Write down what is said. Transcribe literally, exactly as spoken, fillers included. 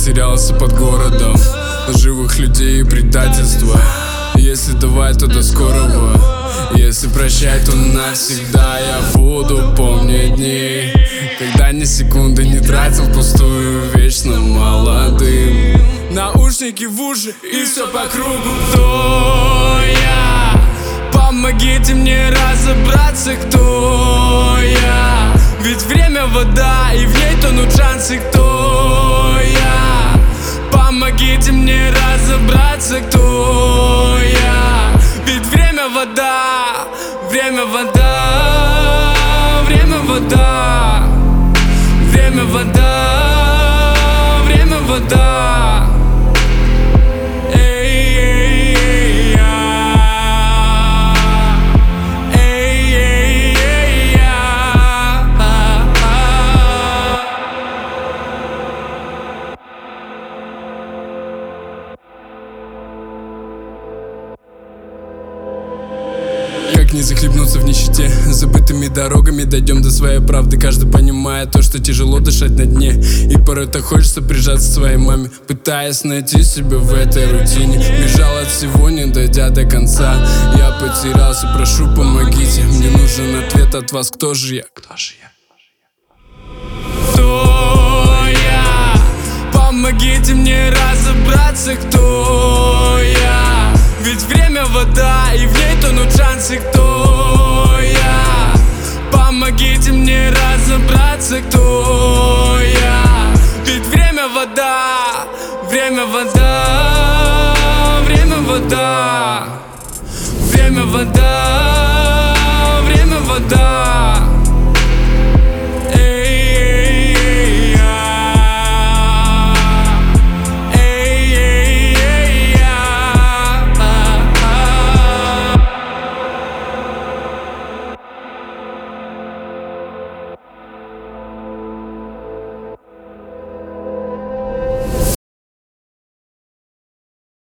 потерялся под городом, живых людей и предательства. Если давай, то до скорого. Если прощай, то навсегда. Я буду помнить дни, когда ни секунды не тратил пустую, вечно молодым. Наушники в уши и все по кругу. Кто я? Помогите мне разобраться, кто я. Ведь время вода, и в ней тонут шансы. Кто я? Помогите мне разобраться, кто я. Ведь время вода, время вода, время вода, время вода, время вода. Как не захлебнуться в нищете, забытыми дорогами дойдем до своей правды. Каждый понимает то, что тяжело дышать на дне, и порой так хочется прижаться к своей маме, пытаясь найти себя в этой рутине. Бежал от всего, не дойдя до конца. Я потерялся, прошу, помогите. Мне нужен ответ от вас, кто же я? Кто же я? Кто я? Помогите мне разобраться, кто я. Ведь время вода, и в ней тонут шансы. Кто я? Помогите мне разобраться, кто я. Ведь время вода, время вода, время вода, время вода.